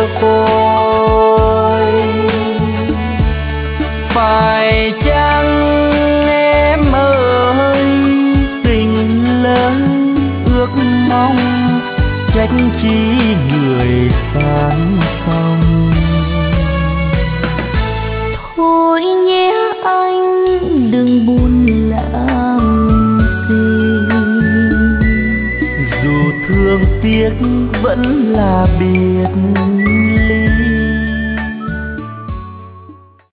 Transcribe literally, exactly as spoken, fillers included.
côi. Phải chăng em ơi tình lớn ước mong trách chi người phán phong. Thôi nhé anh đừng buồn làm gì, dù thương tiếc vẫn là biệt.